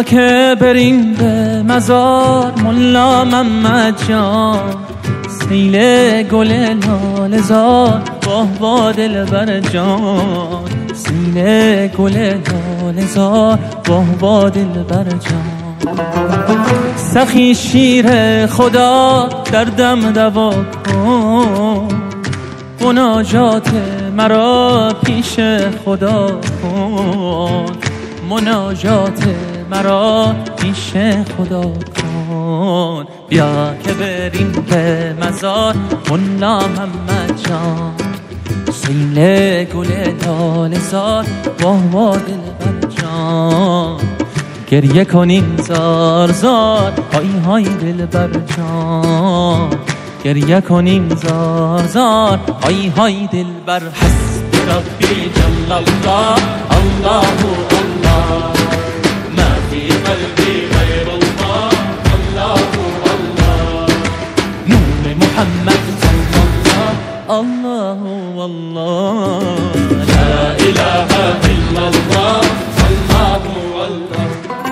بیا که بریم به مزار ملا محمد جان، سیل گل لاله زار واه با دلبر جان، سیل گل لاله زار واه با دلبر جان. سخی شیر خدا دردم دوا کن، مناجات مرا پیش خدا کن، مناجات مرا پیش خدا کن. بیا که بریم به مزار ملا محمد جان، سیل گل لاله زار واه دلبر جان. گریه کنیم زار زار های های دلبر جان، گریه کنیم زار زار های های دلبر. حسبی ربی جل الله، الله الله، ما في قلبي غير الله، الله الله، نور محمد صلى الله، الله والله، لا إله إلا الله، الله والله.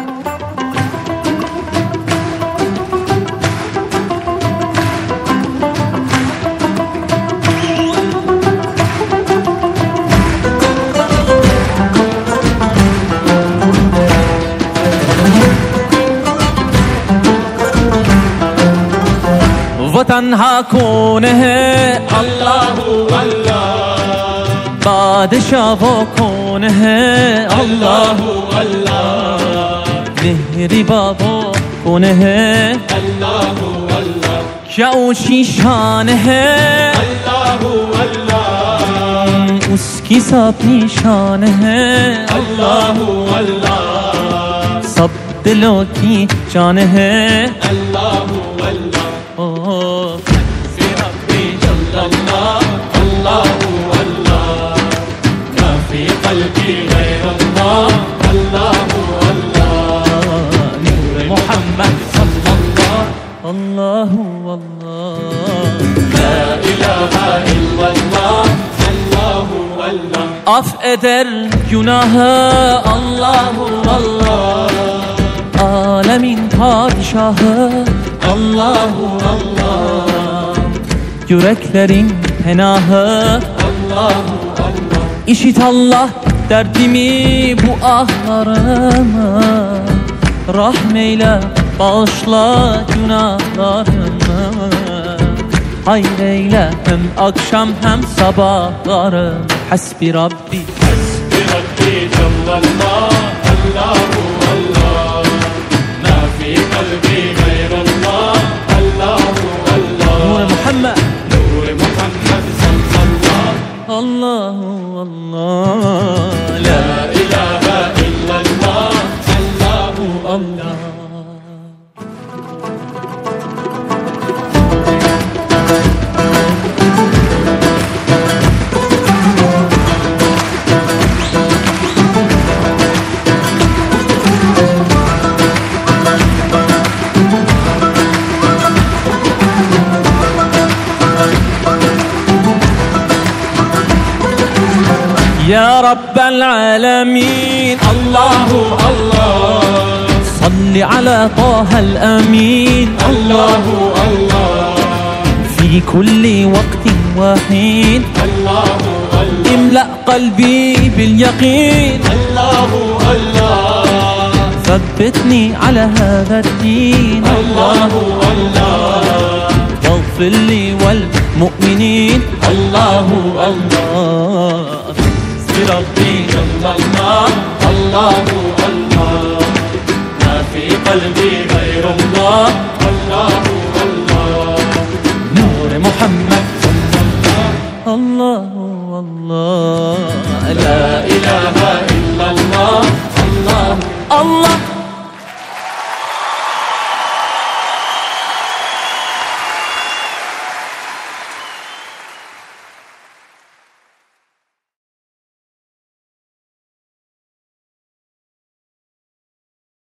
تنها کون ہے اللہ اللہ، بادشاہ وہ کون ہے اللہ اللہ، مہری بابو کون ہے اللہ اللہ، کیا اونچی شان ہے اللہ اللہ، اس کی سب نشان ہے اللہ اللہ، سب دلوں کی جان ہے اللہ اللہ. في ربي جل الله، الله الله، ما في قلبي غير الله، الله الله، نور محمد صلى الله، الله الله، لا إله إلا الله، الله الله. Af eder günahı Allah Allah، alemin padişahı Allahu Allah, yüreklerin penahı Allahu Allah. İşit Allah derdimi bu ahlarımı, rahmeyle bağışla günahlarımı, hayreyle hem akşam hem sabahlarım. Hasbi Rabbi, Hasbi Rabbi Cellallah, Allahu Allah, ma fi kalbi gayrullah, Allahu Allah, Nur Muhammed, Nur Muhammed sallallahu, Allahu Allah, la ilahe illallah, Allahu Allah. يا رب العالمين الله الله، صل على طه الأمين الله الله، في كل وقت وحين الله الله، املأ قلبي باليقين الله الله، ثبتني على هذا الدين الله الله، واغفر لي والمؤمنين الله الله. ربي جل الله، الله الله، ما في قلبي غير الله، الله الله، نور محمد صلى الله، الله الله، لا إله إلا الله.